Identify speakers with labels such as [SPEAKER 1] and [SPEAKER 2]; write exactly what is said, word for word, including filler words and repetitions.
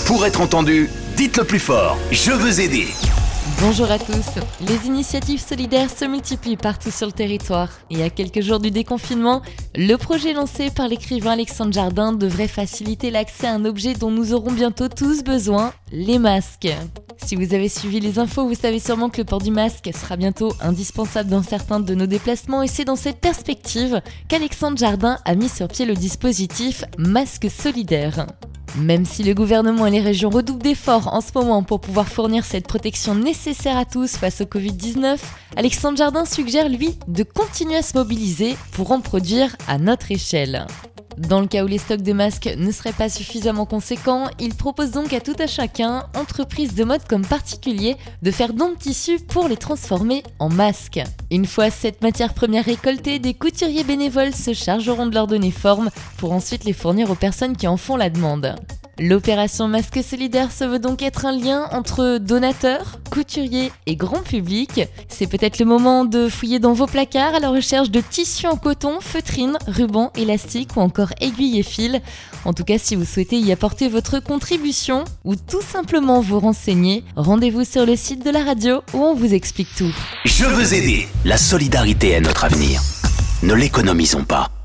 [SPEAKER 1] Pour être entendu, dites-le plus fort. Je veux aider.
[SPEAKER 2] Bonjour à tous. Les initiatives solidaires se multiplient partout sur le territoire. Et à quelques jours du déconfinement, le projet lancé par l'écrivain Alexandre Jardin devrait faciliter l'accès à un objet dont nous aurons bientôt tous besoin, les masques. Si vous avez suivi les infos, vous savez sûrement que le port du masque sera bientôt indispensable dans certains de nos déplacements et c'est dans cette perspective qu'Alexandre Jardin a mis sur pied le dispositif Masque Solidaire. Même si le gouvernement et les régions redoublent d'efforts en ce moment pour pouvoir fournir cette protection nécessaire à tous face au covid dix-neuf, Alexandre Jardin suggère, lui, de continuer à se mobiliser pour en produire à notre échelle. Dans le cas où les stocks de masques ne seraient pas suffisamment conséquents, il propose donc à tout à chacun, entreprises de mode comme particuliers, de faire don de tissus pour les transformer en masques. Une fois cette matière première récoltée, des couturiers bénévoles se chargeront de leur donner forme pour ensuite les fournir aux personnes qui en font la demande. L'opération Masque Solidaire se veut donc être un lien entre donateurs, couturiers et grand public. C'est peut-être le moment de fouiller dans vos placards à la recherche de tissus en coton, feutrine, ruban, élastique ou encore aiguilles et fils. En tout cas, si vous souhaitez y apporter votre contribution ou tout simplement vous renseigner, rendez-vous sur le site de la radio où on vous explique tout.
[SPEAKER 1] Je veux aider. La solidarité est notre avenir. Ne l'économisons pas.